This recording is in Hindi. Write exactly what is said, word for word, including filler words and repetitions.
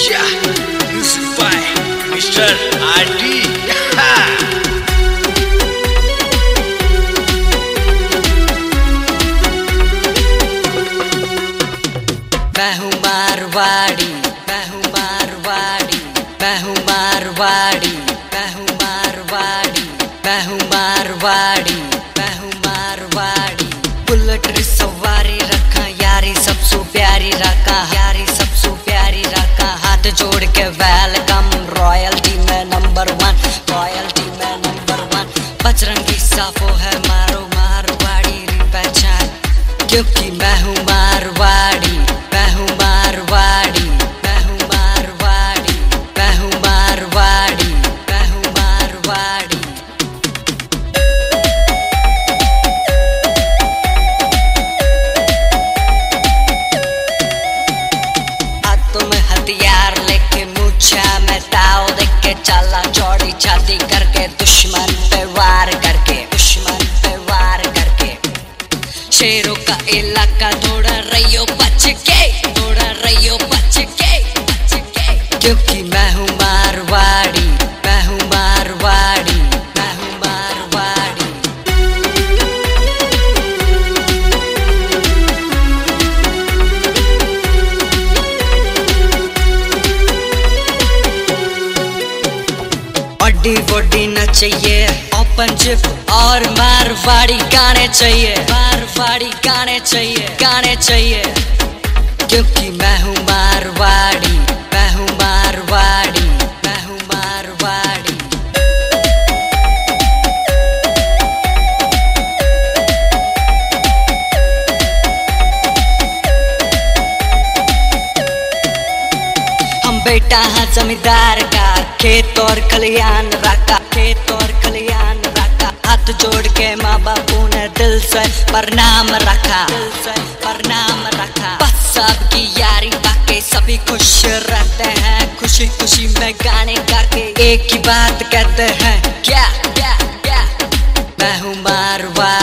Yeah, music by mister RD. मैं हूँ मारवाड़ी, मैं हूँ मारवाड़ी, मैं हूँ मारवाड़ी, मैं हूँ मारवाड़ी, मैं हूँ मारवाड़ी, मैं हूँ मारवाड़ी। बुलेट री सवारी रखा यारी सबसे प्यारी रखा, यारी सबसे प्यारी रखा। हाथ जोड़ के वेलकम, रॉयल्टी में नंबर वन, रॉयल्टी में नंबर वन। बजरंगी साफो है मारो मारवाड़ी री पहचान, क्योंकि मैं हूँ मारवाड़ी, मैं हूँ मारवाड़ी, मैं हूँ मारवाड़ी, मैं हूँ मारवाड़ी, मैं हूँ मारवाड़ी। हाथों में हथियार लेके मूछा में ताव देख के चला चौड़ी छाती करके, दुश्मन पे वार करके, दुश्मन पे वार करके। शेरों का इलाका थोड़ा रहियो बच के, थोड़ा रहियो बच के, बच के। क्योंकि मैं हूँ मारवाड़ी, मैं हूँ मारवाड़ी, मैं हूँ मारवाड़ी। बड़ी बड़ी न चाहिए, ओपन जिप और मारवाड़ी गाने चाहिए, मारवाड़ी गाने चाहिए, गाने चाहिए। क्योंकि मैं हूँ मारवाड़ी, मैं हूँ मारवाड़ी, मैं हूँ मारवाड़ी। हम बेटा है जमींदार का, खेत और खलियान रखा, खेत और खलियान रखा। हाथ जोड़ के माँ बापू ने दिल से प्रणाम रखा, दिल से प्रणाम रखा। बस सबकी यारी बाके सभी खुश रहते हैं, खुशी खुशी में गाने गा के एक ही बात कहते हैं, क्या क्या क्या। मैं हूँ मारवाड़ी।